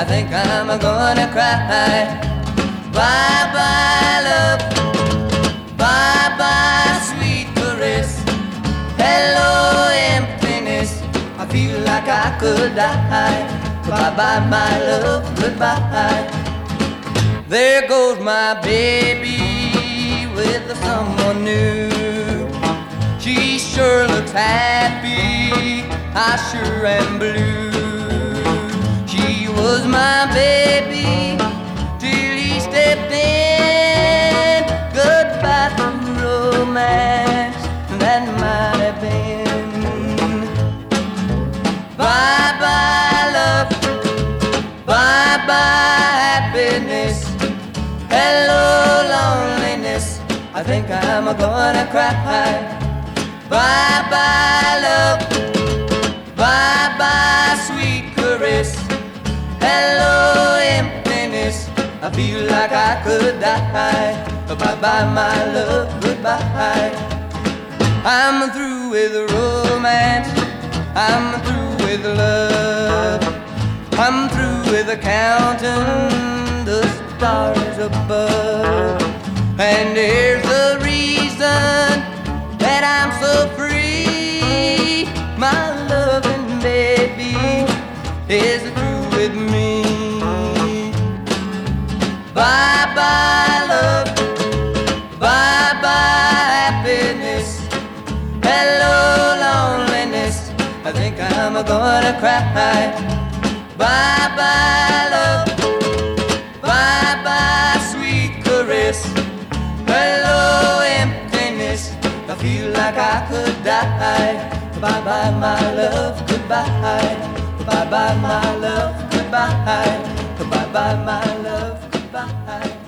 think I'm gonna cry. Bye bye love, bye bye sweet caress. Hello emptiness, I feel like I could die. Bye bye my love, goodbye. There goes my baby with someone new. She sure looks happy, I sure am blue. She was my baby till he stepped in. Goodbye to romance, that might have been. Bye bye love, bye bye happiness. Hello loneliness, I think I'm gonna cry. Bye bye love, bye bye sweet caress. Hello emptiness, I feel like I could die. Bye bye my love, goodbye. I'm through with romance, I'm through with love. I'm through with counting the stars above. And here's the reason that I'm so free. My loving baby is through with me. Bye bye love, bye bye happiness. Hello loneliness, I think I'm gonna cry. Bye bye love, bye bye sweet caress. Hello emptiness, I feel like I could die. Bye bye my love, goodbye. Bye bye my love, goodbye. Bye bye my love, goodbye.